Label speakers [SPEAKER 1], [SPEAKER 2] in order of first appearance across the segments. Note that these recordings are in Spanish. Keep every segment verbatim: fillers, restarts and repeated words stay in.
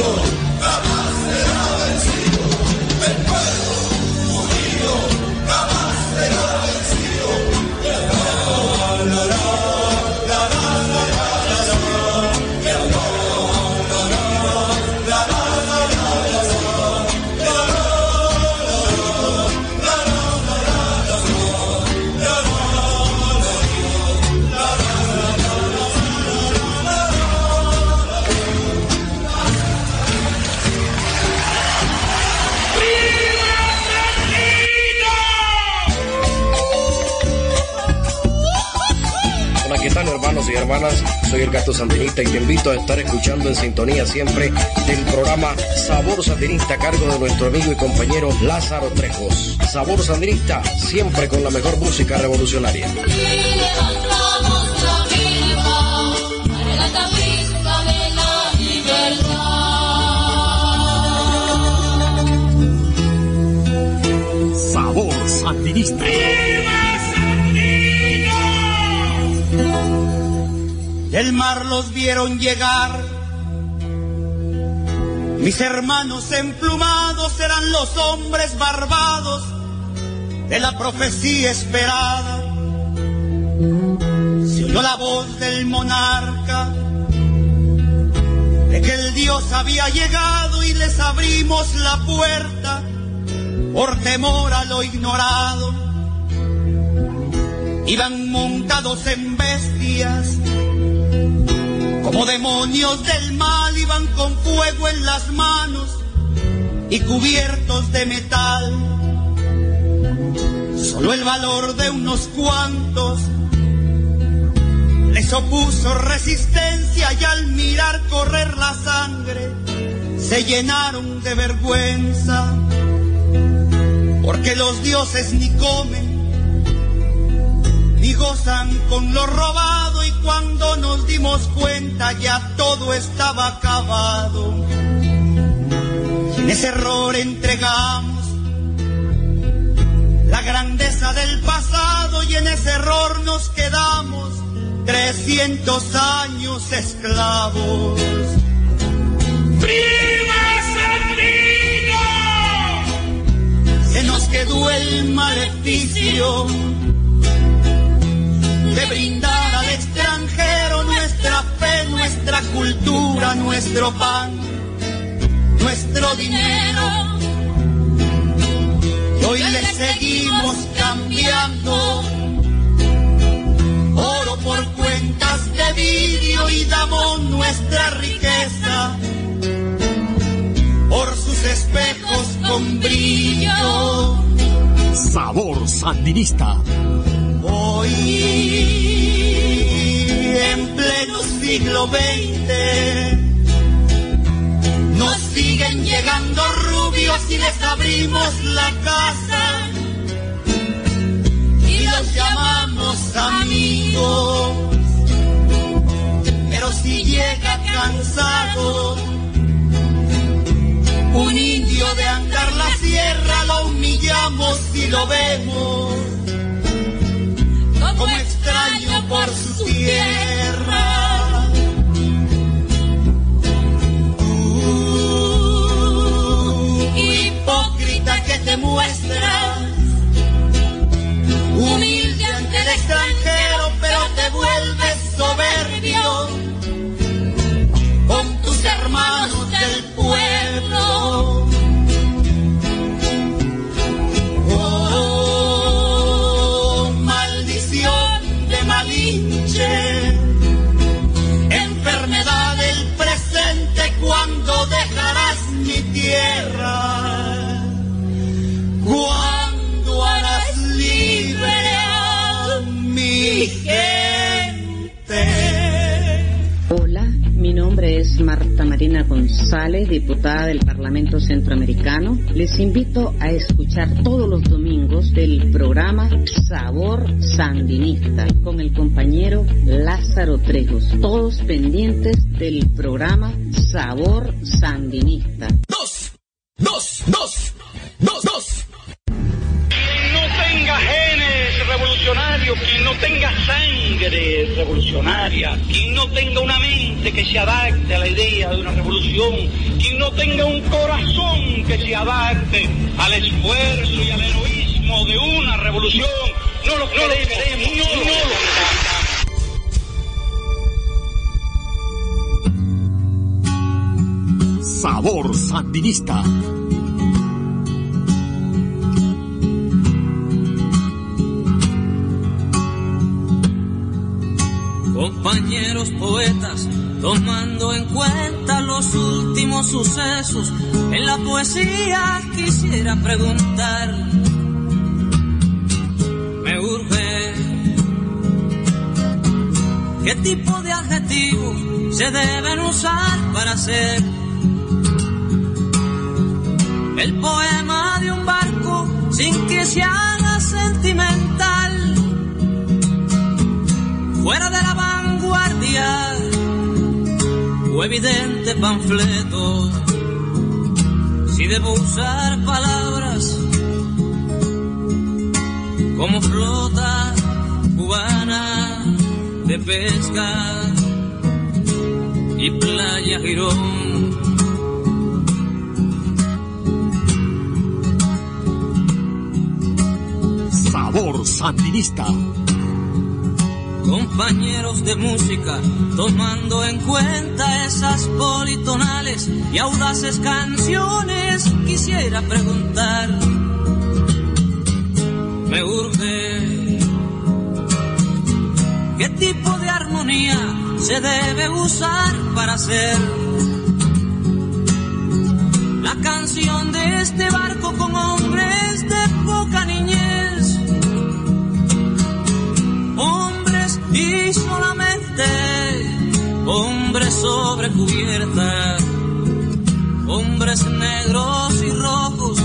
[SPEAKER 1] Hermanos y hermanas, soy el Gato Sandinista y te invito a estar escuchando en sintonía siempre del programa Sabor Sandinista a cargo de nuestro amigo y compañero Lázaro Trejos. Sabor Sandinista, siempre con la mejor música revolucionaria.
[SPEAKER 2] Y levantamos la firma para la tapista de la libertad.
[SPEAKER 3] Sabor Sandinista.
[SPEAKER 4] Del mar los vieron llegar, mis hermanos emplumados eran los hombres barbados de la profecía esperada. Se oyó la voz del monarca de que el Dios había llegado y les abrimos la puerta por temor a lo ignorado. Iban montados en bestias como demonios del mal, iban con fuego en las manos y cubiertos de metal. Solo el valor de unos cuantos les opuso resistencia y al mirar correr la sangre se llenaron de vergüenza, porque los dioses ni comen ni gozan con lo robado, y cuando nos dimos cuenta ya todo estaba acabado. Y en ese error entregamos la grandeza del pasado y en ese error nos quedamos trescientos años esclavos.
[SPEAKER 2] ¡Viva Sandino!
[SPEAKER 4] Se nos quedó el maleficio de brindar al extranjero nuestra fe, nuestra cultura, nuestro pan, nuestro dinero. Y hoy le seguimos cambiando oro por cuentas de vidrio y damos nuestra riqueza por sus espejos con brillo.
[SPEAKER 3] Sabor Sandinista.
[SPEAKER 4] Hoy, en pleno siglo veinte, nos siguen llegando rubios y les abrimos la casa y los llamamos amigos. Pero si llega cansado un indio de andar la sierra, lo humillamos y lo vemos como extraño por su tierra. Uh, hipócrita que te muestras, humilde ante el extranjero, pero te vuelves soberbio con tus hermanos del pueblo. Enfermedad del presente, ¿cuándo dejarás mi tierra? ¿Cuándo harás libre a mi gente?
[SPEAKER 5] Hola, mi nombre es Marta Marina González, diputada del Parlamento Centroamericano. Les invito a escuchar todos los domingos del programa Sabor Sandinista con el compañero Lázaro Trejos. Todos pendientes del programa Sabor Sandinista.
[SPEAKER 3] Dos, dos, dos, dos, dos.
[SPEAKER 6] Quien no tenga genes revolucionarios revolucionario quien no tenga sangre revolucionaria, quien no tenga una mente que se adapte a la idea de una revolución, quien no tenga un corazón que se adapte al esfuerzo y al heroísmo de una revolución, no lo queremos, no lo queremos.
[SPEAKER 3] Sabor Sandinista.
[SPEAKER 7] Compañeros poetas, tomando en cuenta los últimos sucesos, en la poesía quisiera preguntar, me urge, ¿qué tipo de adjetivos se deben usar para hacer el poema de un barco sin que se haga sentimental? Fuera de la vanguardia o evidente panfleto, si debo usar palabras como flota cubana de pesca y playa Girón.
[SPEAKER 3] Sabor Sandinista.
[SPEAKER 7] Compañeros de música, tomando en cuenta esas politonales y audaces canciones, quisiera preguntar, me urge, ¿qué tipo de armonía se debe usar para hacer la canción de este barco con hombres de poca niñez? Hombres y solamente hombres sobre cubierta, hombres negros y rojos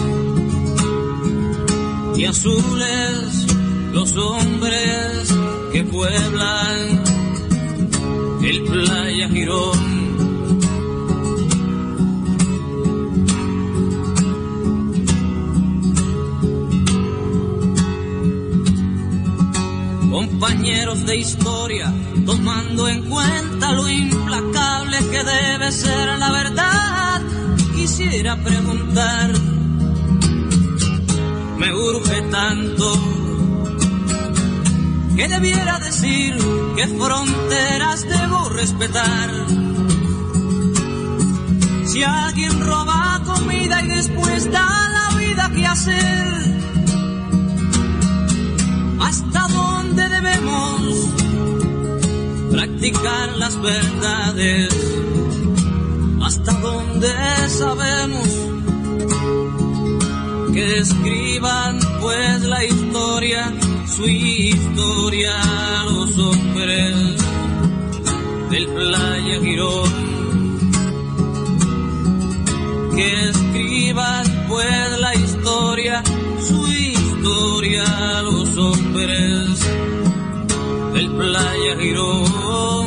[SPEAKER 7] y azules, los hombres que pueblan el Playa Girón. Compañeros de historia, tomando en cuenta lo implacable que debe ser la verdad, quisiera preguntar, me urge tanto que debiera decir qué fronteras debo respetar. Si alguien roba comida y después da la vida, ¿qué hacer? ¿Hasta dónde debemos practicar las verdades? ¿Hasta dónde sabemos que escriban pues la historia, su historia, los hombres del Playa Girón? Que escriban pues la historia, su historia, los hombres del Playa Girón.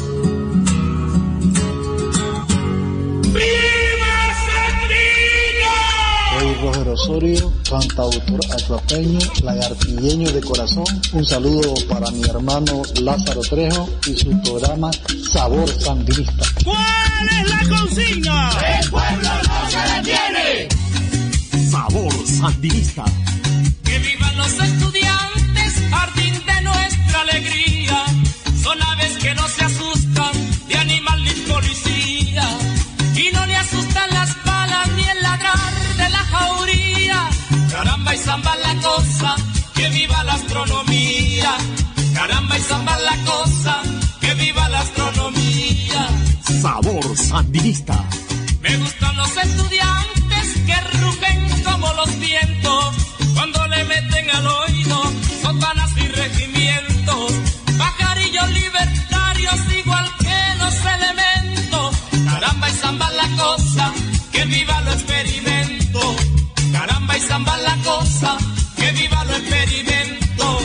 [SPEAKER 2] ¡Viva Sandino!
[SPEAKER 8] Soy Roger Osorio, cantautor achuapeño, lagartilleño de corazón. Un saludo para mi hermano Lázaro Trejo y su programa Sabor Sandinista.
[SPEAKER 2] ¿Cuál es la consigna? ¡El pueblo no se detiene!
[SPEAKER 3] Sabor Sandinista.
[SPEAKER 2] ¡Que vivan los estudiantes, jardín de nuestra alegría! Son aves que no se asustan de animal ni policía, y no le asustan las balas ni el ladrar de la jauría. Caramba y zamba la cosa, que viva la astronomía. Caramba y zamba la cosa, que viva la astronomía.
[SPEAKER 3] Sabor Sandinista.
[SPEAKER 2] Me gustan los estudiantes que rugen como los vientos cuando le meten al oído sotanas y regimientos. Pajarillos libertarios igual que los elementos. Caramba y zamba la cosa, que viva lo experimento. Caramba y zamba la cosa, que viva lo experimento.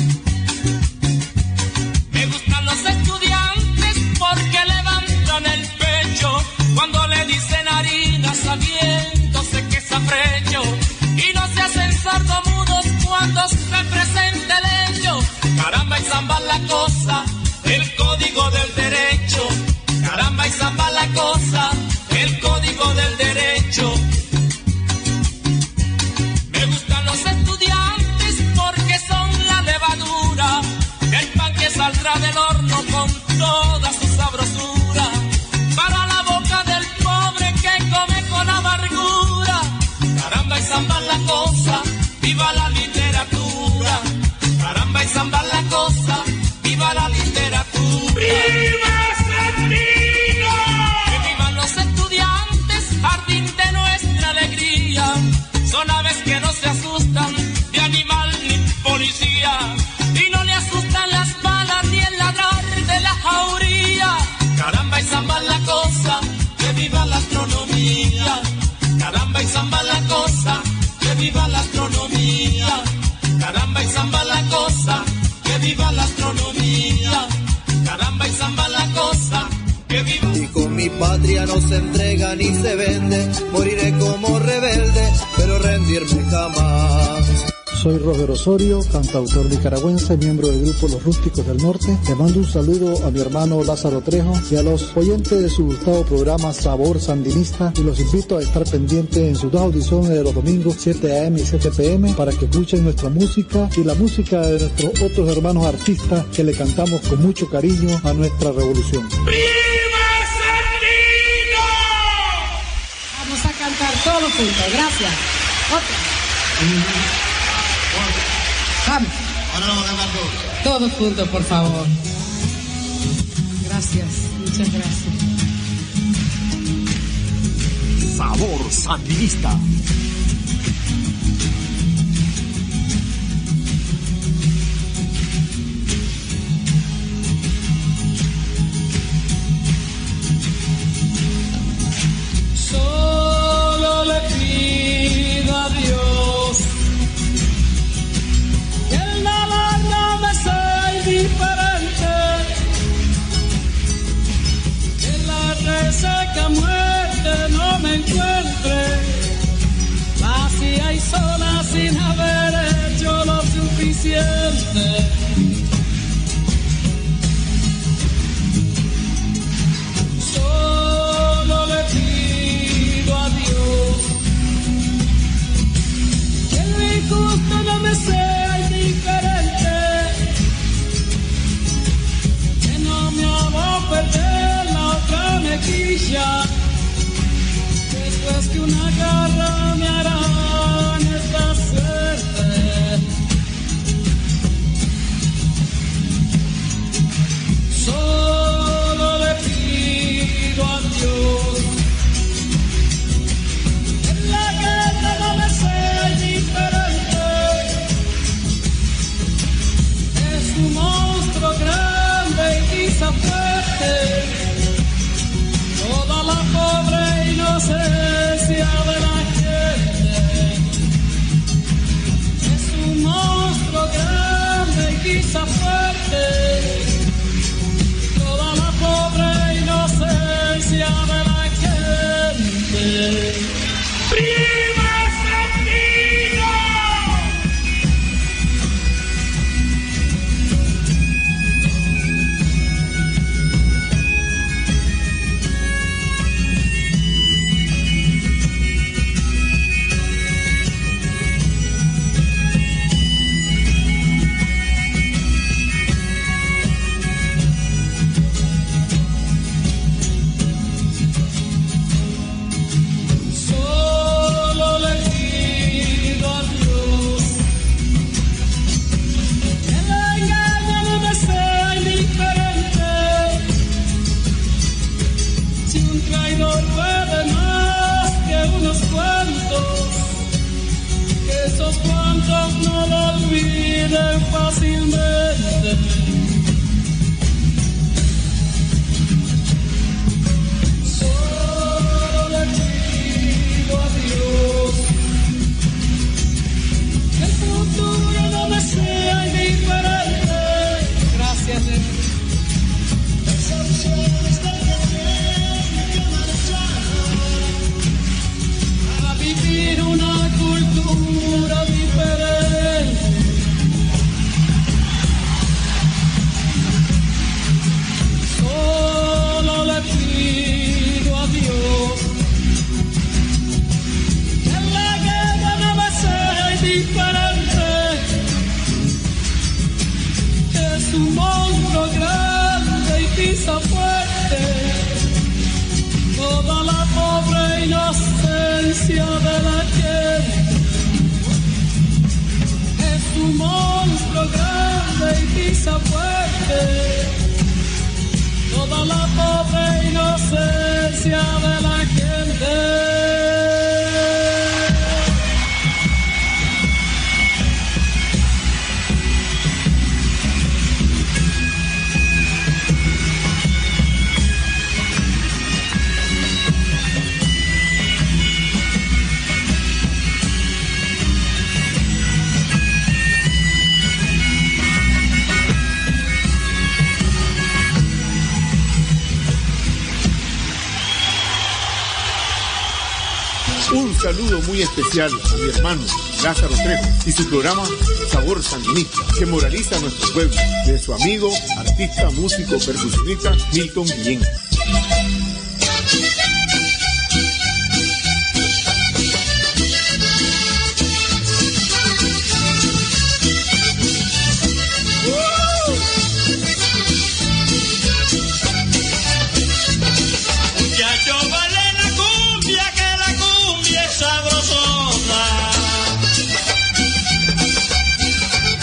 [SPEAKER 2] Me gustan los estudiantes porque levantan el pecho cuando le dicen harina sabiéndose que es afrecho, y no se hacen sordomudos cuando se presenta el hecho fuera del horno con toda su sabrosura, para la boca del pobre que come con amargura. Caramba y zamba la cosa, viva la literatura. Caramba y zamba la cosa, viva la literatura. ¡Viva Sandino! Que vivan los estudiantes, jardín de nuestra alegría. Son aves que no se asustan de animal ni policía, y no le asustan las balas ni el ladrar de la jauría. Caramba y zamba la cosa, que viva la astronomía. Caramba y zamba la cosa, que viva la astronomía. Caramba y zamba la cosa, que viva la astronomía. Caramba y zamba la cosa, que viva.
[SPEAKER 9] Y con mi patria no se entrega ni se vende, moriré como rebelde, pero rendirme jamás.
[SPEAKER 8] Soy Roger Osorio, cantautor nicaragüense, miembro del grupo Los Rústicos del Norte. Le mando un saludo a mi hermano Lázaro Trejo y a los oyentes de su gustado programa Sabor Sandinista, y los invito a estar pendientes en sus dos audiciones de los domingos siete a eme y siete pe eme para que escuchen nuestra música y la música de nuestros otros hermanos artistas que le cantamos con mucho cariño a nuestra revolución.
[SPEAKER 2] ¡Viva Sandino!
[SPEAKER 10] Vamos a cantar todos juntos, gracias. Otra. Vamos.
[SPEAKER 4] Ahora lo vamos a cantar todos.
[SPEAKER 10] Todos juntos, por favor. Gracias, muchas gracias.
[SPEAKER 3] Sabor Sandinista.
[SPEAKER 2] Solo le pido a Dios que el dolor no me sea indiferente, que la reseca muerte no me encuentre vacía y sola sin haber hecho lo suficiente. Solo le pido a Dios que el disgusto no me sea indiferente, que no me haga perder la otra mejilla, después que una garra me hará en esta suerte. Solo le pido a Dios que en la guerra no me sea indiferente, es un monstruo grande y quizá fuerte, toda la pobre inocencia de la gente. Es un monstruo grande y quizá fuerte, toda la pobre inocencia de la gente. ¡Viva Sandino! esencia de la gente. Es un monstruo grande y pisa fuerte toda la pobre inocencia de la gente.
[SPEAKER 11] Un saludo muy especial a mi hermano Lázaro Trejo y su programa Sabor Sandinista, que moraliza a nuestro pueblo, de su amigo, artista, músico, percusionista Milton Guillén.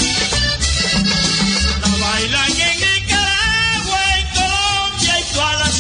[SPEAKER 2] Bailan en Nicaragua, en Colombia y todas las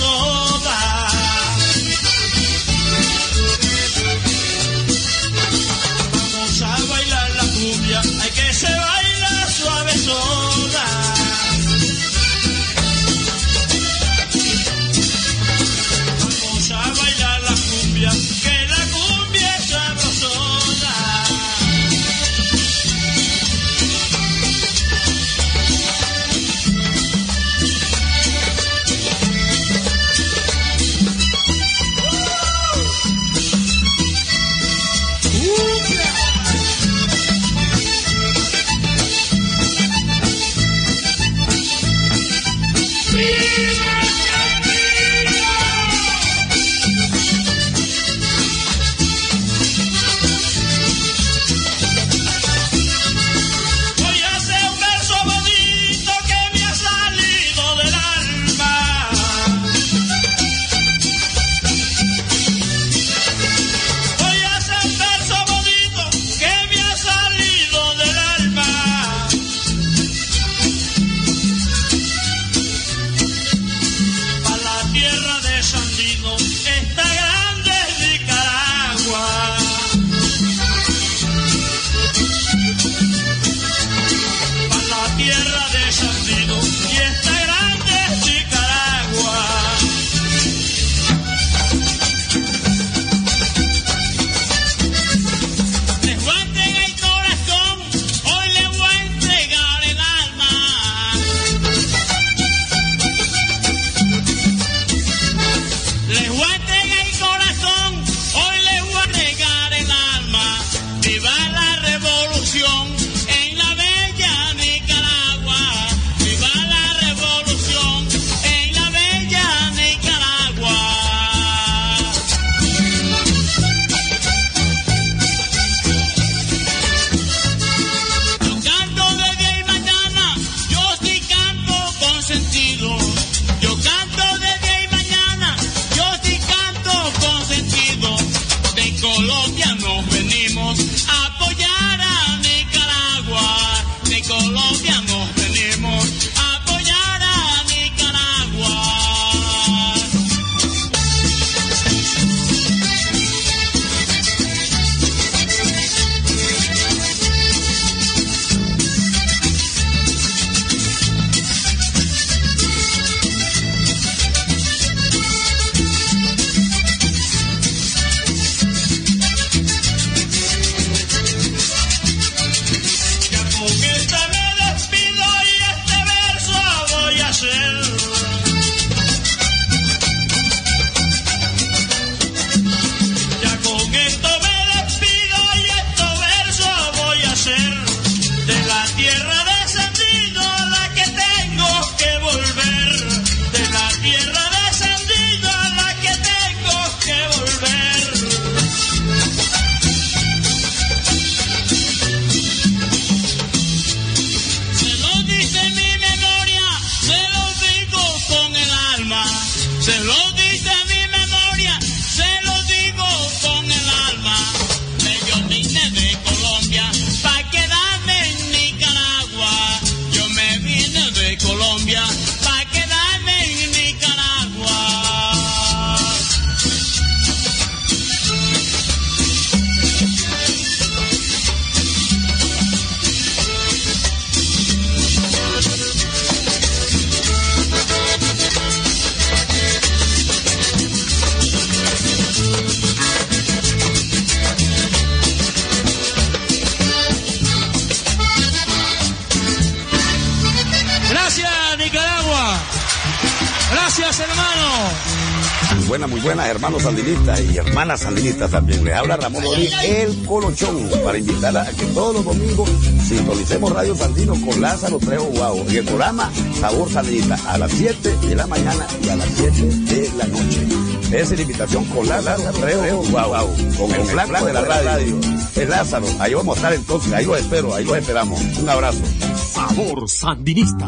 [SPEAKER 12] Gracias, hermano.
[SPEAKER 13] Muy buenas, muy buenas, hermanos sandinistas y hermanas sandinistas también. Les habla Ramón Rodríguez, el Colochón, para invitar a que todos los domingos sintonicemos Radio Sandino con Lázaro Trejo Guau en el programa Sabor Sandinista a las siete de la mañana y a las siete de la noche. Esa es la invitación con Lázaro Trejo Guau, con el flaco de la radio. Es Lázaro, ahí vamos a estar entonces, ahí los espero, ahí los esperamos. Un abrazo.
[SPEAKER 3] Sabor Sandinista.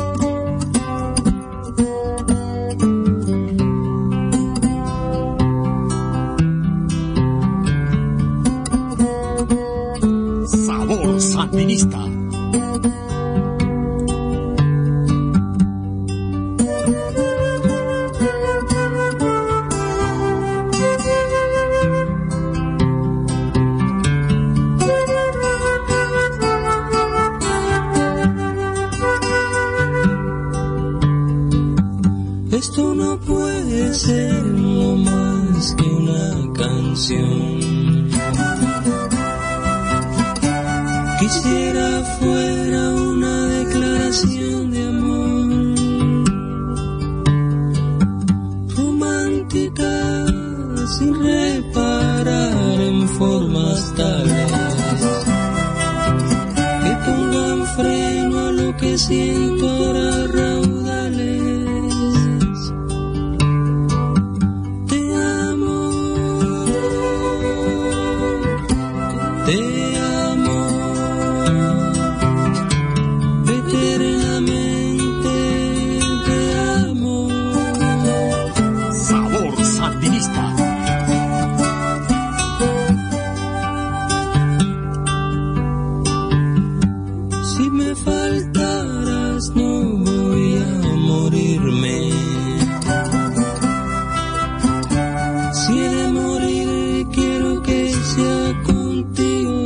[SPEAKER 3] Sabor Sandinista.
[SPEAKER 14] Esto no puede ser lo más que una canción. Quisiera fuera una declaración de amor, romántica sin reparar en formas tales que pongan freno a lo que siento ahora raudales. Te amo, eternamente te amo.
[SPEAKER 3] Sabor Sandinista.
[SPEAKER 14] Si me faltaras no voy a morirme. Si he de morir quiero que sea contigo.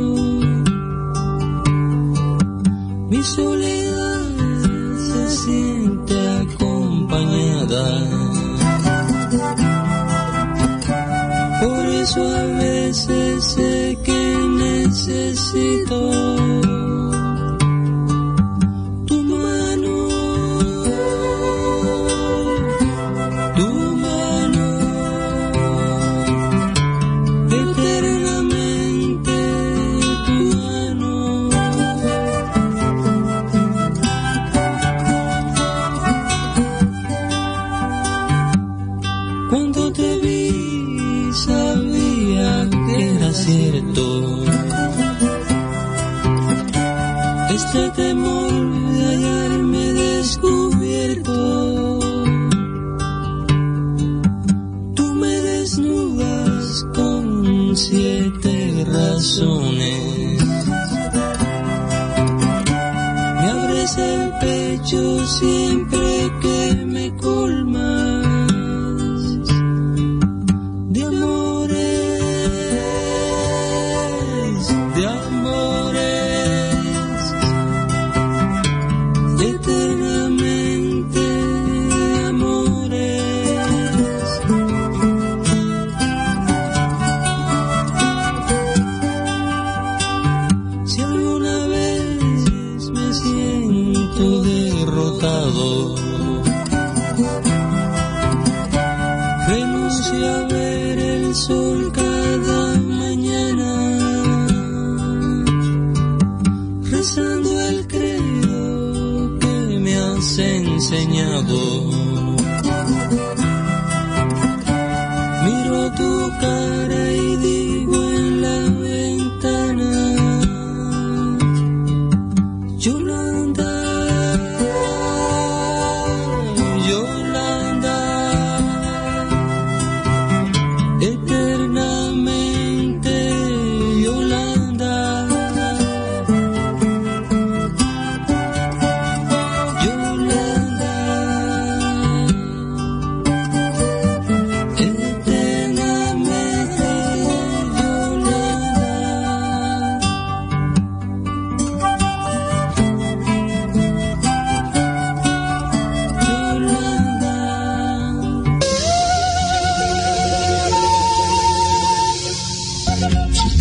[SPEAKER 14] Mi soledad se siente acompañada. Por eso a veces sé que necesito tu mano, tu mano, eternamente tu mano. Cuando te vi sabía que era cierto este temor de hallarme descubierto. Tú me desnudas con siete razones, me abres el pecho siempre que me colmas de amores, de amores, eternamente de amores. Si alguna vez me siento derrotado,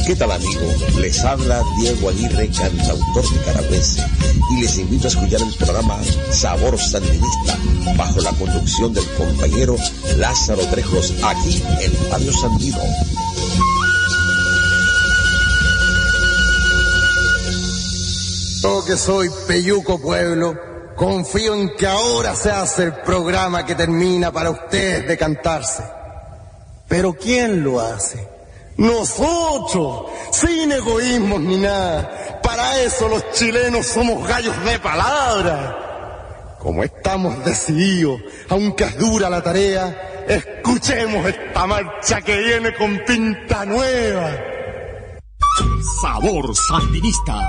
[SPEAKER 12] ¿Qué tal, amigo? Les habla Diego Aguirre, cantautor nicaragüense, y les invito a escuchar el programa Sabor Sandinista, bajo la conducción del compañero Lázaro Trejos, aquí en Radio Sandino.
[SPEAKER 15] Yo que soy Peyuco Pueblo, confío en que ahora se hace el programa que termina para ustedes de cantarse. Pero ¿quién lo hace? Nosotros, sin egoísmos ni nada. Para eso los chilenos somos gallos de palabra. Como estamos decididos, aunque es dura la tarea, escuchemos esta marcha que viene con pinta nueva.
[SPEAKER 3] Sabor Sandinista.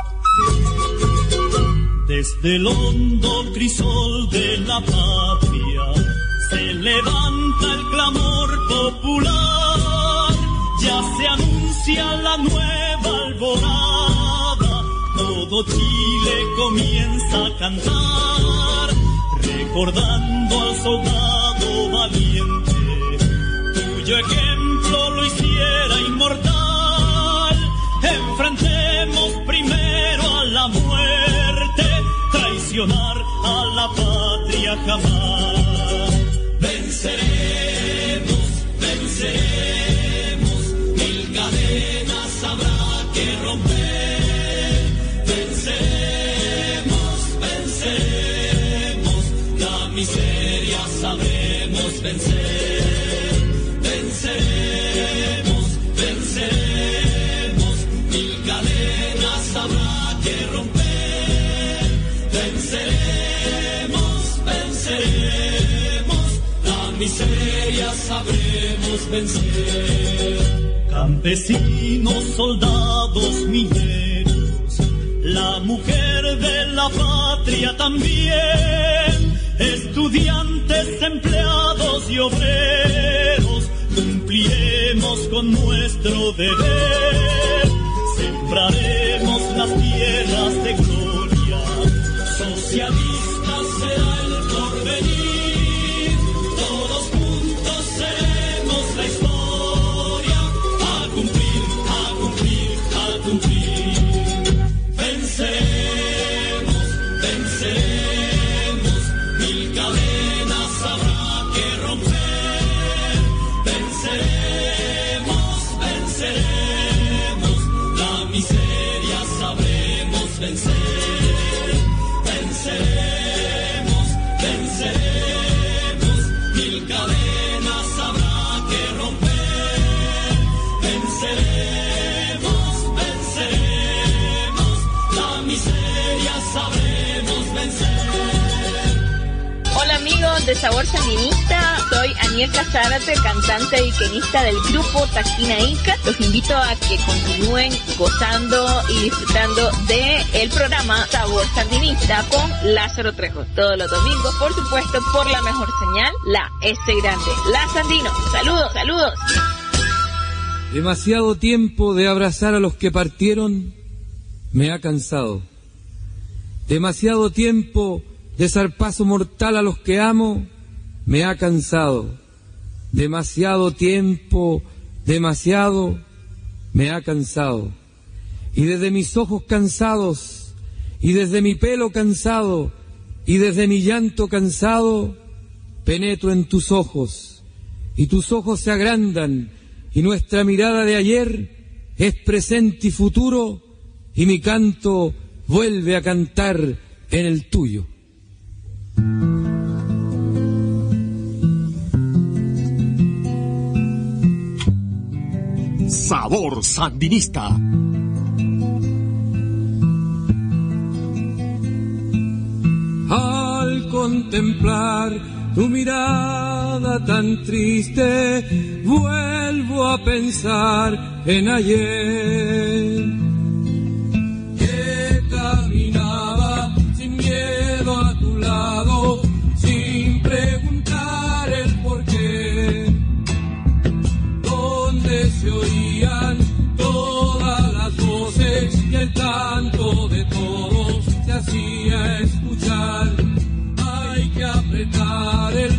[SPEAKER 16] Desde el hondo crisol de la patria se levanta el clamor popular. Ya se anuncia la nueva alborada, todo Chile comienza a cantar, recordando al soldado valiente, cuyo ejemplo lo hiciera inmortal. Enfrentemos primero a la muerte, traicionar a la patria jamás. Venceremos, venceremos, mil cadenas habrá que romper. Venceremos, venceremos, la miseria sabremos vencer. Venceremos, venceremos, mil cadenas habrá que romper. Venceremos, venceremos, la miseria sabremos vencer. Campesinos, soldados, mineros, la mujer de la patria también, estudiantes, empleados y obreros, cumpliremos con nuestro deber, sembraremos las tierras de gloria, socialista será el porvenir, todos juntos seremos la historia, a cumplir, a cumplir, a cumplir. Venceremos, venceremos, mil cadenas habrá que romper. Venceremos, venceremos, la miseria sabremos vencer. Venceremos, venceremos, mil cadenas habrá que romper. Venceremos, venceremos, la miseria sabremos vencer.
[SPEAKER 17] Hola amigos de Sabor Sandinista, soy Anieta Zárate, cantante y quenista del grupo Taquina Inca. Los invito a que continúen gozando y disfrutando de el programa Sabor Sandinista con Lázaro Trejo, todos los domingos, por supuesto, por la mejor señal, la S grande, La Sandino. Saludos, saludos.
[SPEAKER 18] Demasiado tiempo de abrazar a los que partieron me ha cansado. Demasiado tiempo de zarpazo mortal a los que amo me ha cansado. Demasiado tiempo, demasiado me ha cansado. Y desde mis ojos cansados, y desde mi pelo cansado, y desde mi llanto cansado, penetro en tus ojos, y tus ojos se agrandan, y nuestra mirada de ayer es presente y futuro, y mi canto vuelve a cantar en el tuyo.
[SPEAKER 3] Sabor Sandinista.
[SPEAKER 18] Al contemplar tu mirada tan triste, vuelvo a pensar en ayer, que caminaba sin miedo a tu lado, sin preguntar el porqué, donde se oían todas las voces y el canto de todos se hacía escuchar. Hay que apretar el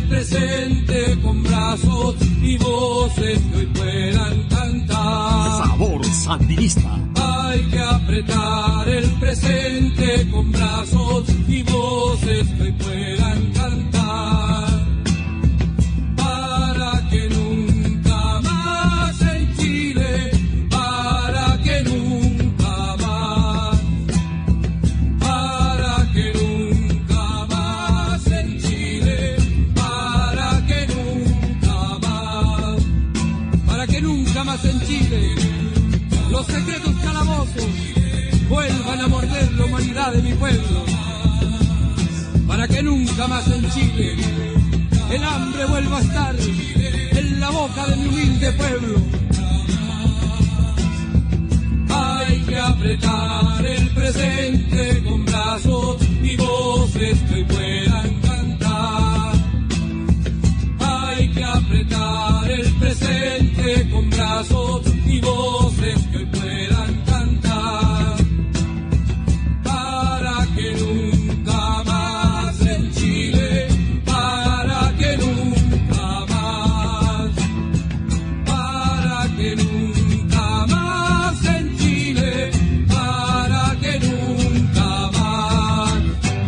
[SPEAKER 18] presente con brazos y voces que hoy puedan cantar.
[SPEAKER 3] Sabor Sandinista.
[SPEAKER 18] Hay que apretar el presente con brazos y voces que puedan cantar, para que nunca más en Chile, para que nunca más, para que nunca más en Chile, para que nunca más, para que nunca más en Chile los secretos calabozos vuelvan a morder la humanidad de mi pueblo, para que nunca más en Chile el hambre vuelva a estar en la boca de mi humilde pueblo. Hay que apretar el presente con brazos y voces que puedan cantar. Hay que apretar el presente con brazos y voces que puedan cantar, para que nunca más en Chile, para que nunca más, para que nunca más en Chile, para que nunca más.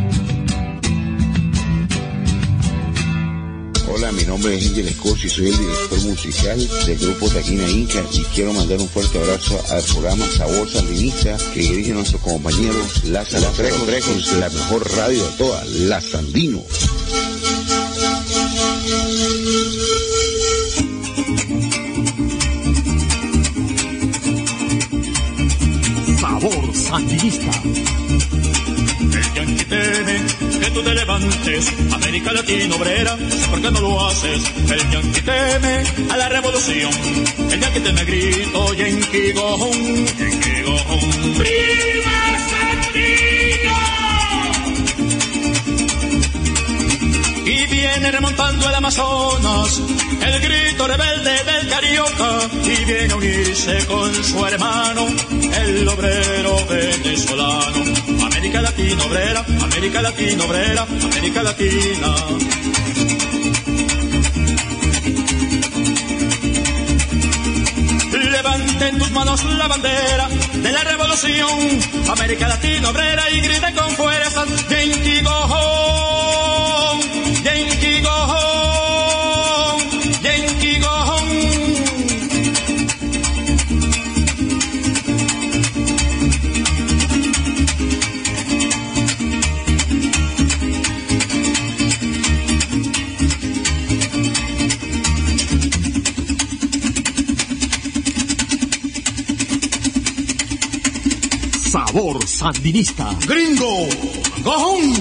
[SPEAKER 19] Hola, mi nombre es Angel Escocia y soy el director musical del grupo Taquina Inca y quiero mandar un fuerte abrazo al programa Sabor Sandinista que dirige nuestro compañero Lázaro Trejos, la mejor radio de todas, La Sandino.
[SPEAKER 3] Sabor Sandinista.
[SPEAKER 16] El yanqui teme que tú te levantes, América Latina obrera, ¿por qué no lo haces? El yanqui teme a la revolución, el yanqui teme grito, yanqui gojón, yanqui gojón. ¡Viva Sandino! Y viene remontando el Amazonas, el grito rebelde del carioca, y viene a unirse con su hermano, el obrero venezolano. América Latina obrera, América Latina obrera, América Latina. Levanten tus manos la bandera de la revolución, América Latina obrera, y griten con fuerza, Yankee go home, Yankee go home, Yankee go home.
[SPEAKER 3] Sabor Sandinista.
[SPEAKER 16] Gringo, go home.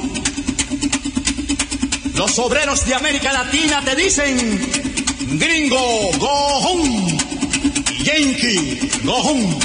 [SPEAKER 16] Los obreros de América Latina te dicen, gringo, go home. Yankee, go home.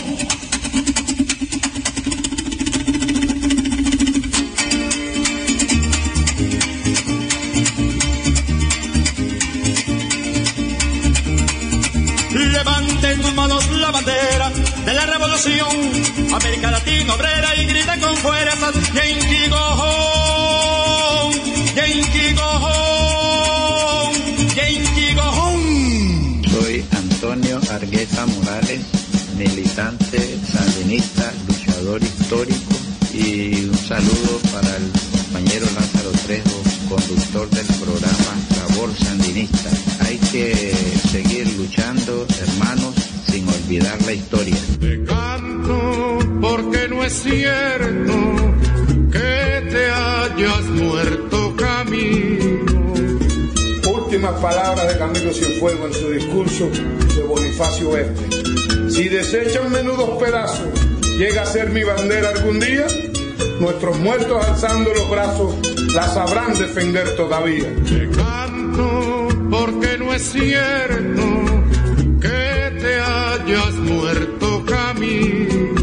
[SPEAKER 16] Levanten tus manos la bandera de la revolución, América Latina obrera, y grita con fuerza, Yankee go home, Yankee go home, Yankee go home.
[SPEAKER 20] Soy Antonio Argueta Morales, militante sandinista, luchador histórico, y un saludo para el compañero Lázaro Trejo, conductor del programa Sabor Sandinista. Hay que seguir luchando, hermanos, sin olvidar la historia.
[SPEAKER 21] Te canto porque no es cierto que te hayas muerto camino.
[SPEAKER 22] Últimas palabras de Camilo Cienfuegos en su discurso de Bonifacio Este. Si desechan menudos pedazos, llega a ser mi bandera algún día, nuestros muertos alzando los brazos la sabrán defender todavía.
[SPEAKER 21] Te canto porque no es cierto que te hayas muerto camino.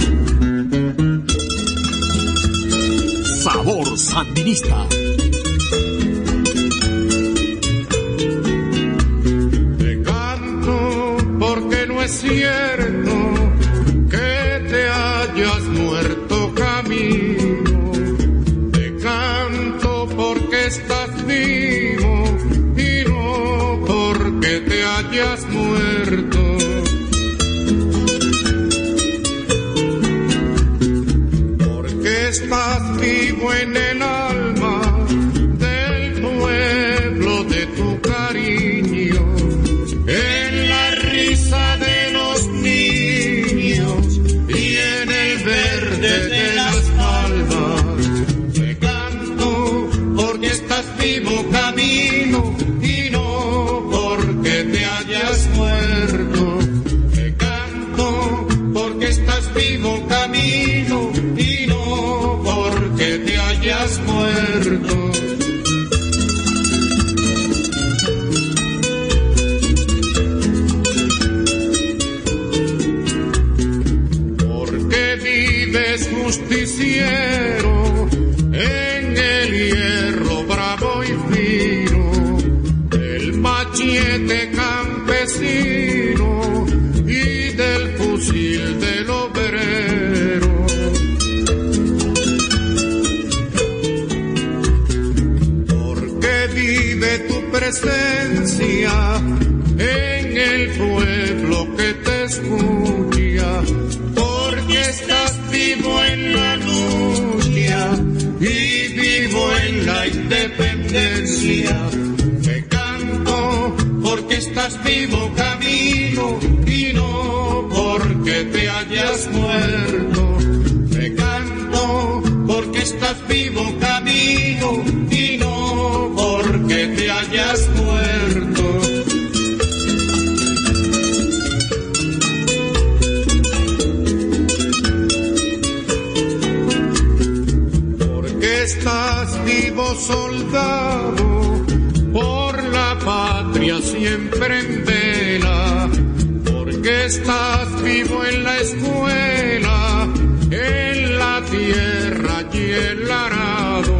[SPEAKER 3] Sabor Sandinista.
[SPEAKER 21] Te canto porque no es cierto que te hayas muerto camino. Te canto porque estás vivo y no porque te hayas muerto. vivo en el alma del pueblo de tu cariño, en la risa de los niños y en el verde de las palmas. Te canto porque estás vivo, camino, y no porque te hayas muerto. Te canto porque estás vivo, camino, y no porque te hayas muerto. Porque vives justiciero en el hierro bravo y fino, del machete campesino y del fusil del obrero. Porque vive tu presencia en el pueblo que te escucha, porque estás vivo en la lucha y vivo en la independencia. Te canto porque estás vivo, camino, y no porque te hayas muerto. Te canto porque estás vivo, camino, y no porque te hayas muerto. Estás vivo, soldado, por la patria siempre en vela, porque estás vivo en la escuela, en la tierra y el arado.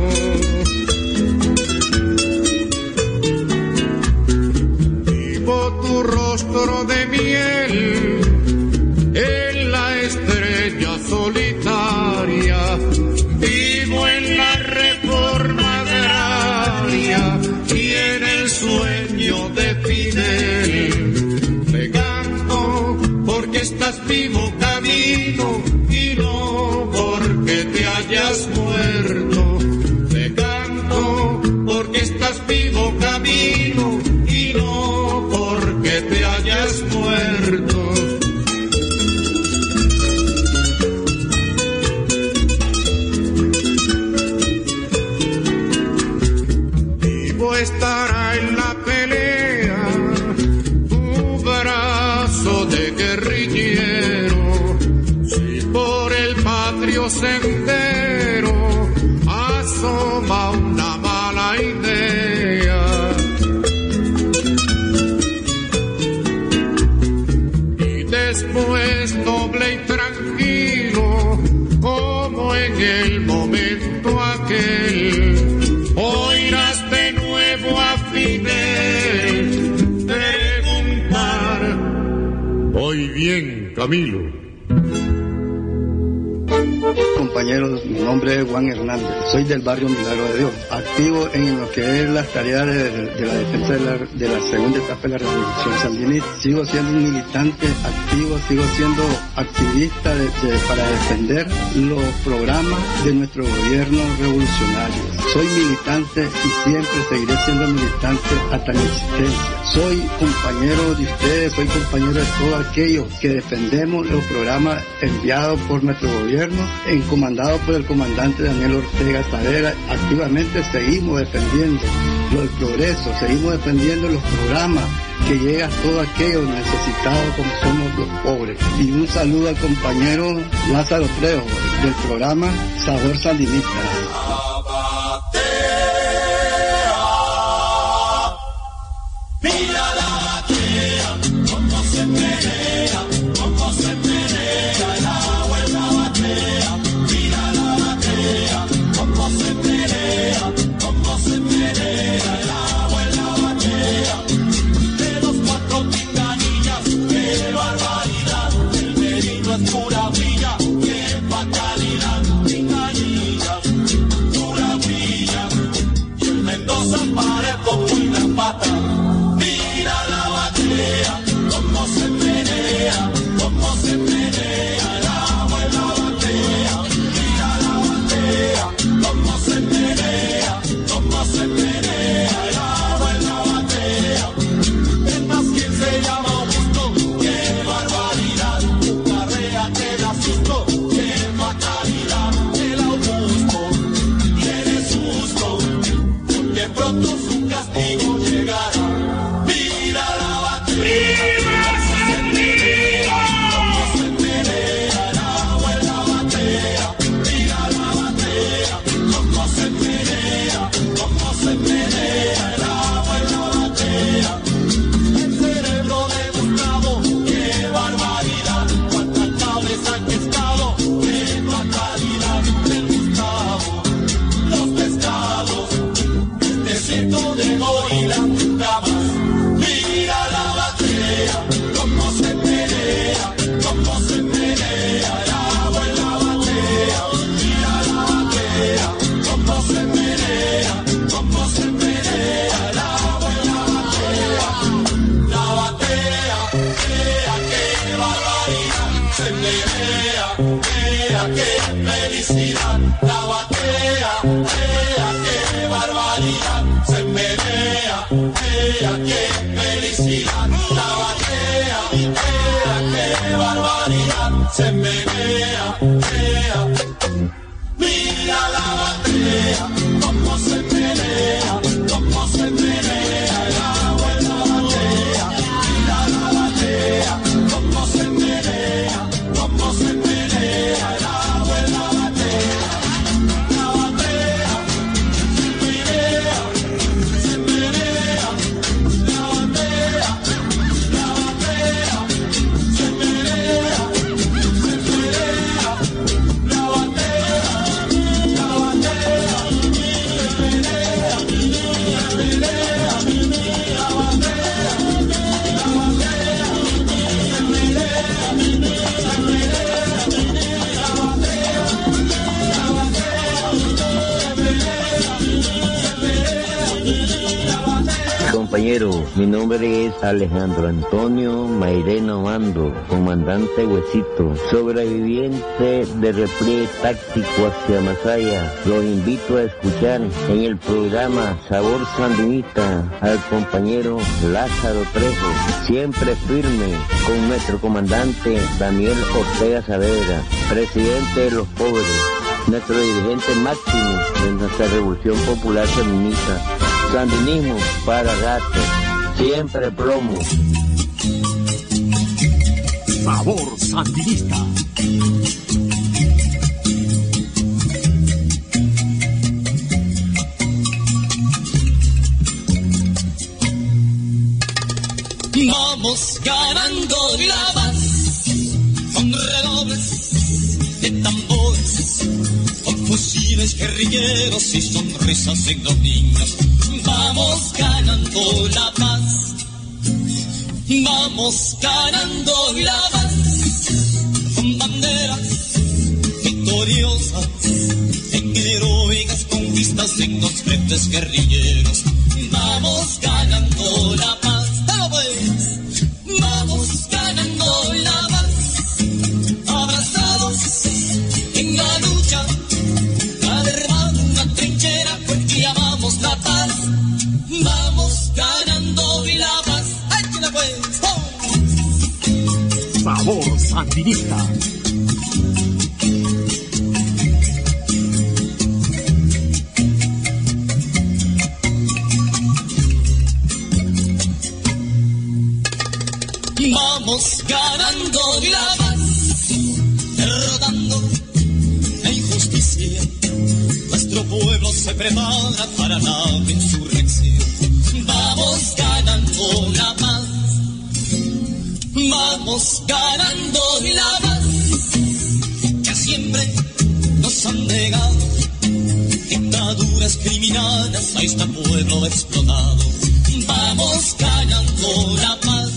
[SPEAKER 21] Vivo tu rostro de miel en la estrella solitaria, vivo en la reforma agraria y en el sueño de Fidel. Te canto porque estás vivo, camino, y no porque te hayas muerto. Te canto porque estás vivo, camino, y no porque te hayas muerto. Estará en la pelea tu brazo de guerrillero, si por el patrio sendero asoma una mala idea. Y después noble y tranquilo, como en el momento aquel, oirás de nuevo a Fidel preguntar: voy bien, Camilo.
[SPEAKER 1] Compañeros, mi nombre es Juan Hernández, soy del barrio Milagro de Dios, activo en lo que es las tareas de, de la defensa de la, de la segunda etapa de la revolución sandinista. Sigo siendo un militante activo, sigo siendo activista de, de, para defender los programas de nuestro gobierno revolucionario. Soy militante y siempre seguiré siendo militante hasta mi existencia. Soy compañero de ustedes, soy compañero de todos aquellos que defendemos los programas enviados por nuestro gobierno, encomendado por el comandante Daniel Ortega Saavedra. Activamente seguimos defendiendo el progreso, seguimos defendiendo los programas que llegan a todos aquellos necesitados como somos los pobres. Y un saludo al compañero Lázaro Trejo del programa Sabor Sandinista.
[SPEAKER 2] Mira la batea, cómo se menea, cómo se menea el agua en la batea. Mira la batea, cómo se menea, cómo se menea el agua en la batea. De los cuatro pinganillas, qué barbaridad, el merino es pura brilla, qué fatalidad. Pinganillas, pura brilla, y el Mendoza para como una pata. Mira la batea, cómo se menea, cómo se menea el agua en la batea. Mira la batea, cómo se se menea, vea qué felicidad, la batea, vea qué barbaridad, se menea, vea qué felicidad, la batea, vea qué barbaridad, se menea, vea, mira la batea, cómo se menea, cómo se menea, la buena batea, mira la batea, cómo se menea, cómo se menea, la buena batea, la batea, se menea, se menea, la batea, la batea, se menea, se menea, la batea, la batea, se menea, se menea, la batea, la batea, se menea, se
[SPEAKER 5] Compañero, mi nombre es Alejandro Antonio Maireno Mando, comandante Huesito, sobreviviente de repliegue táctico hacia Masaya. Los invito a escuchar en el programa Sabor Sandinista al compañero Lázaro Trejo, siempre firme con nuestro comandante Daniel Ortega Saavedra, presidente de los pobres, nuestro dirigente máximo de nuestra Revolución Popular Feminista. Sandinismo para rato, siempre plomo.
[SPEAKER 3] Sabor Sandinista.
[SPEAKER 7] Vamos ganando la paz con redobles de tambores, con fusiles guerrilleros y sonrisas en los niños. Vamos ganando la paz, vamos ganando la paz, con banderas victoriosas, en heroicas conquistas en los frentes guerrilleros. Vamos ganando la paz, pues, vamos ganando la paz, abrazados en la lucha, cada hermano una trinchera, porque amamos la paz. Vamos ganando la paz. ¡Ay, pues! ¡Oh!
[SPEAKER 3] Sabor Sandinista.
[SPEAKER 7] Vamos ganando la paz, derrotando la injusticia. Nuestro pueblo se prepara para la insurrección. Vamos ganando la paz, vamos ganando la paz, que siempre nos han negado dictaduras criminales a este pueblo explotado. Vamos ganando la paz,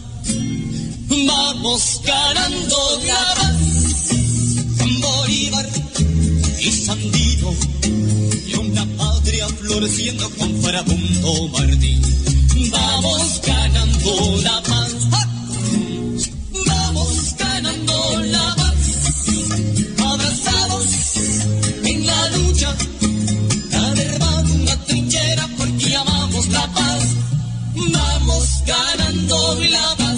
[SPEAKER 7] vamos ganando la paz, con Bolívar y Sandino, y una patria floreciendo con Farabundo Martín. Vamos ganando la paz, vamos ganando la paz, abrazados en la lucha, cada hermano una trinchera, porque amamos la paz. Vamos ganando la paz.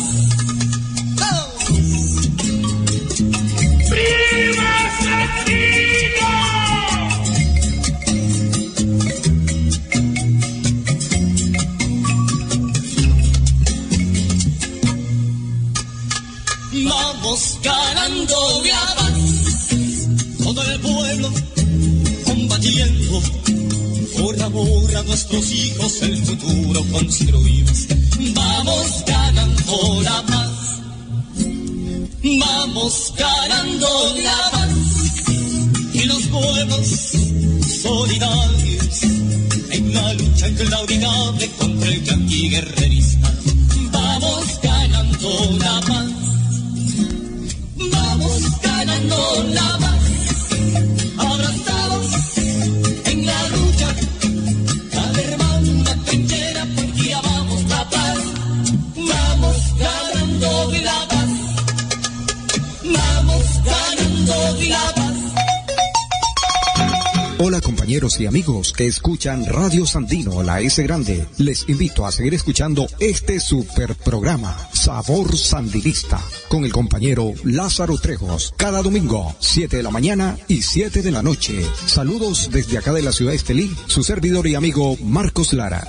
[SPEAKER 7] Vamos ganando la paz, todo el pueblo combatiendo, por amor a nuestros hijos el futuro construimos. Vamos ganando la paz, vamos ganando la paz, y los pueblos solidarios en la lucha inclaudicable contra el yanqui guerrerista. Vamos ganando la paz, vamos ganando la paz, abrazados en la lucha, cada hermano una trinchera, porque amamos la paz. Vamos ganando la paz,
[SPEAKER 6] Hola compañeros y amigos que escuchan Radio Sandino, la S grande. Les invito a seguir escuchando este super programa, Sabor Sandinista, con el compañero Lázaro Trejos, cada domingo, siete de la mañana y siete de la noche. Saludos desde acá de la ciudad de Estelí, su servidor y amigo Marcos Lara.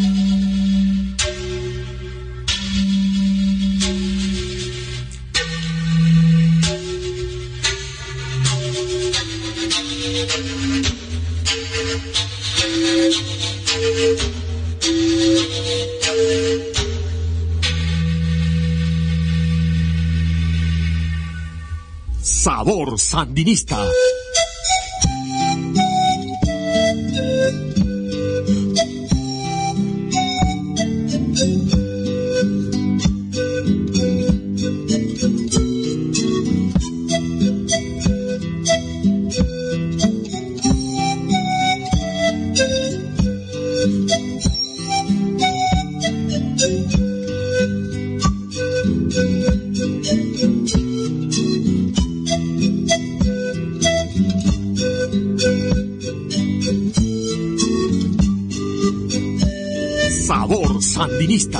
[SPEAKER 3] Sabor Sandinista. Sabor Sandinista.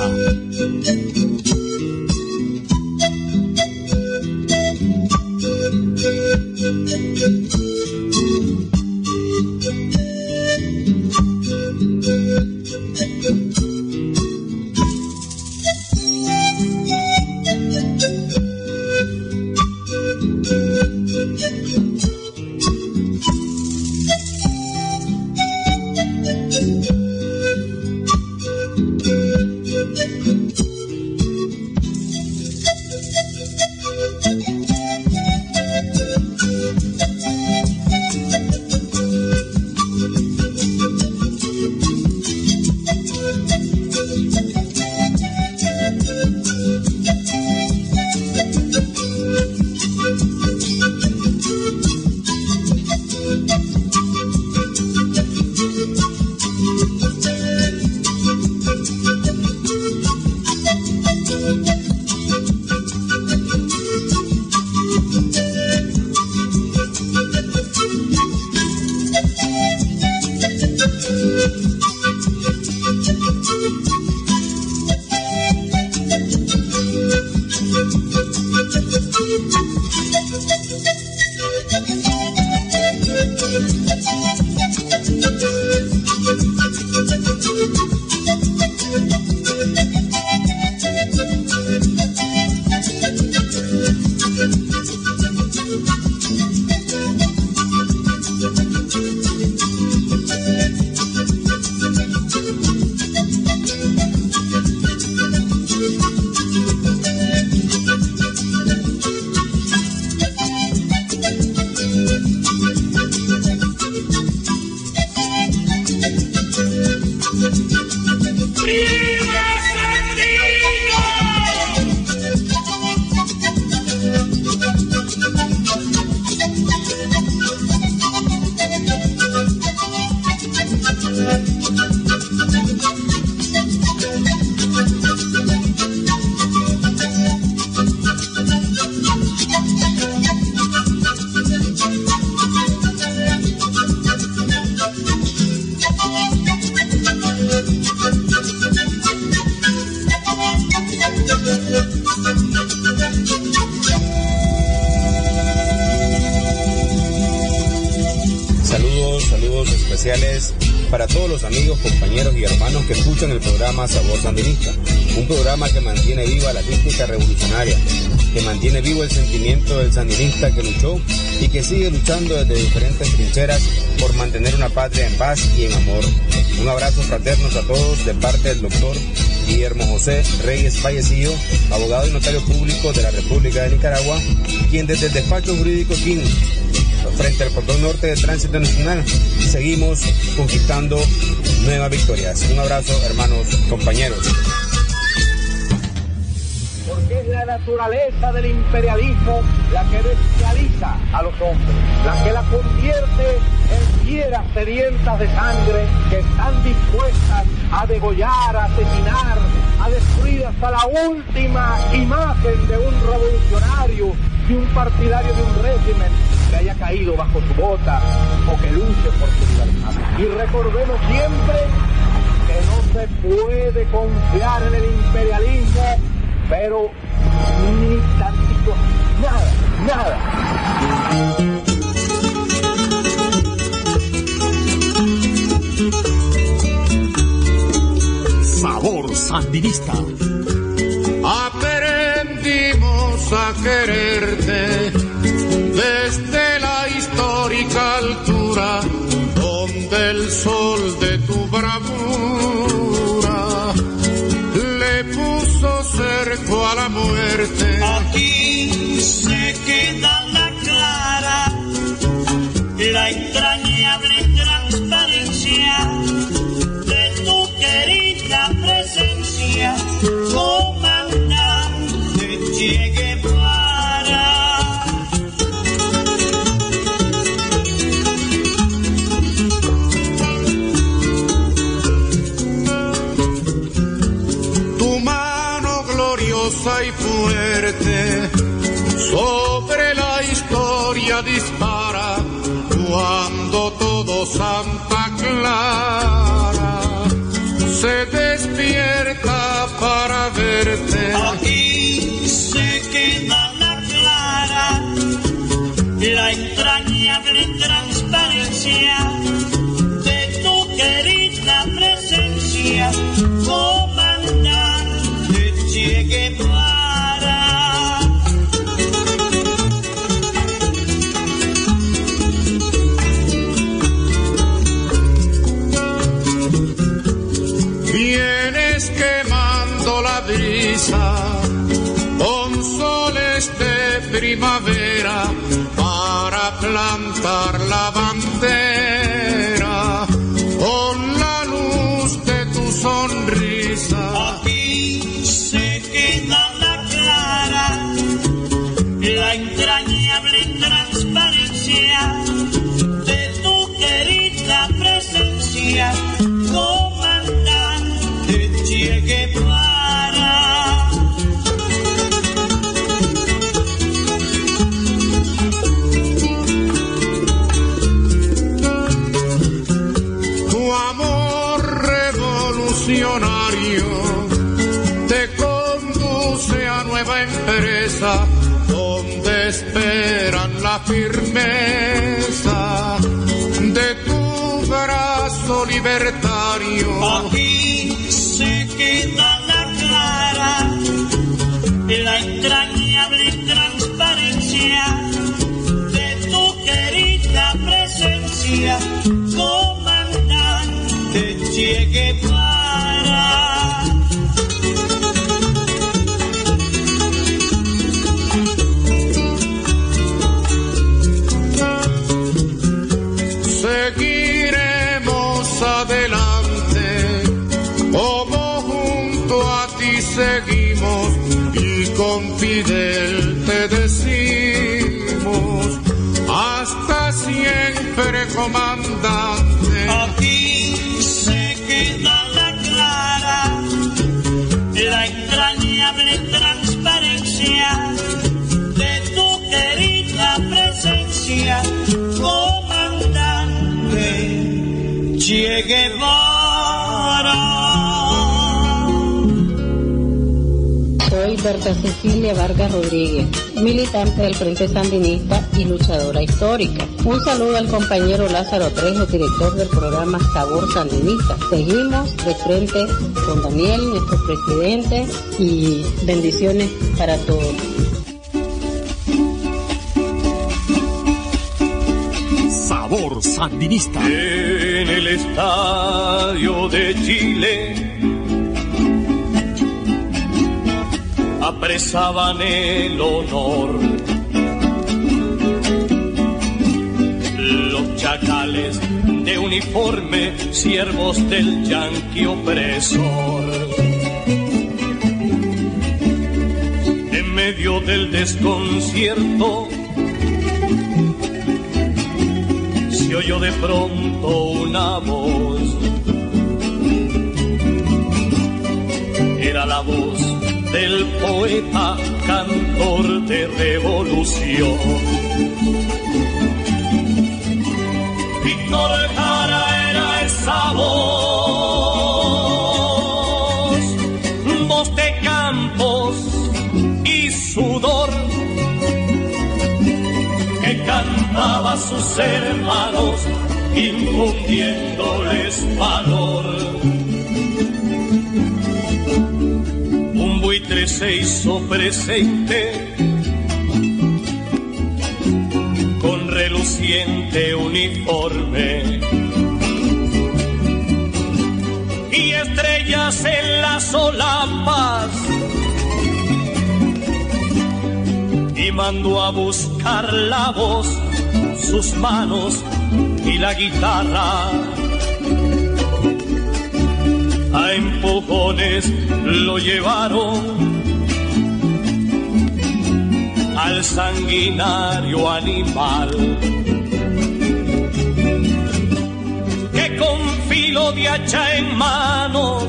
[SPEAKER 9] Para todos los amigos, compañeros y hermanos que escuchan el programa Sabor Sandinista, un programa que mantiene viva la mística revolucionaria, que mantiene vivo el sentimiento del sandinista que luchó y que sigue luchando desde diferentes trincheras por mantener una patria en paz y en amor. Un abrazo fraterno a todos de parte del doctor Guillermo José Reyes Fallecido, abogado y notario público de la República de Nicaragua, quien desde el despacho jurídico King, frente al Cordón Norte de Tránsito Nacional, seguimos conquistando nuevas victorias. Un abrazo, hermanos, compañeros.
[SPEAKER 23] Porque es la naturaleza del imperialismo la que bestializa a los hombres, la que la convierte en fieras sedientas de sangre que están dispuestas a degollar, a asesinar, a destruir hasta la última imagen de un revolucionario ni un partidario de un régimen que haya caído bajo su bota o que luche por su libertad. Y recordemos siempre que no se puede confiar en el imperialismo, pero ni tantito, nada, nada.
[SPEAKER 3] Sabor sandinista.
[SPEAKER 21] Aprendimos a quererte desde la histórica altura donde el sol de tu bravura le puso cerco a la muerte.
[SPEAKER 7] Aquí se queda la clara, la entrañable transparencia de tu querida presencia, comandante Che Guevara.
[SPEAKER 21] Tu mano gloriosa y fuerte sobre la historia dispara cuando todo Santa Clara se despierta para verte.
[SPEAKER 7] Aquí se queda la clara, la entrañable transparencia de tu querida presencia, comandante Che Guevara.
[SPEAKER 21] Vienes quemando la brisa con soles de primavera para plantar la bandera con la luz de tu sonrisa.
[SPEAKER 7] Aquí se queda la clara, la entrañable transparencia de tu querida presencia, comandante Che Guevara.
[SPEAKER 21] Tu amor revolucionario te conduce a nueva empresa donde esperan la firmeza de tu brazo libertario.
[SPEAKER 7] Aquí se queda la clara, la entrañable transparencia de tu querida presencia, comandante Che Guevara.
[SPEAKER 21] Seguiremos adelante, como junto a ti seguimos, y con Fidel te decimos, hasta siempre, comandante.
[SPEAKER 7] Aquí se queda la clara, la entrañable transparencia de tu querida presencia, comandante Che Guevara.
[SPEAKER 4] Soy Berta Cecilia Vargas Rodríguez, militante del Frente Sandinista y luchadora histórica. Un saludo al compañero Lázaro Trejo, director del programa Sabor Sandinista. Seguimos de frente con Daniel, nuestro presidente, y bendiciones para todos.
[SPEAKER 3] Sabor sandinista.
[SPEAKER 16] En el estadio de Chile apresaban el honor. Los chacales de uniforme, siervos del yanqui opresor. En medio del desconcierto se oyó de pronto una voz. Era la voz del poeta cantor de revolución. Víctor Jara era esa voz, voz de campos y sudor, que cantaba a sus hermanos infundiéndoles valor. Un buitre se hizo presente con reluciente uniforme y estrellas en las solapas, y mandó a buscar la voz, sus manos y la guitarra. A empujones lo llevaron al sanguinario animal, que con filo de hacha en manos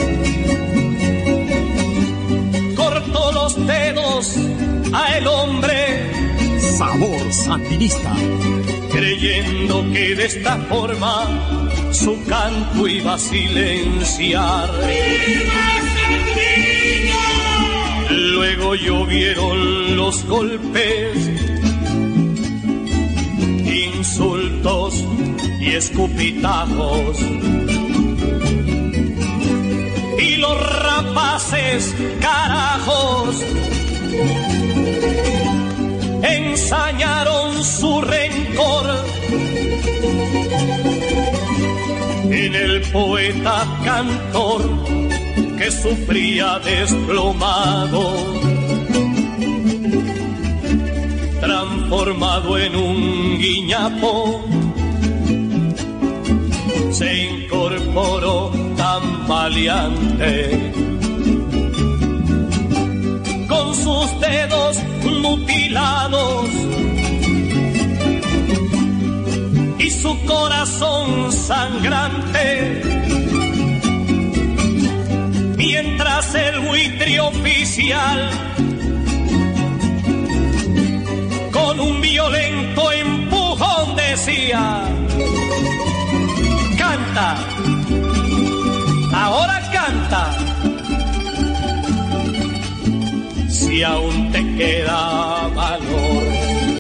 [SPEAKER 16] cortó los dedos a el hombre.
[SPEAKER 3] Sabor Sandinista,
[SPEAKER 16] creyendo que de esta forma su canto iba a silenciar. Luego llovieron los golpes, insultos y escupitajos, y los rapaces carajos ensañaron su rencor en el poeta cantor que sufría desplomado, transformado en un guiñapo. Se incorporó tan valiente, con sus dedos mutilados y su corazón sangrante, mientras el buitre oficial con un violento empujón decía: canta, ahora canta, si aún te queda valor.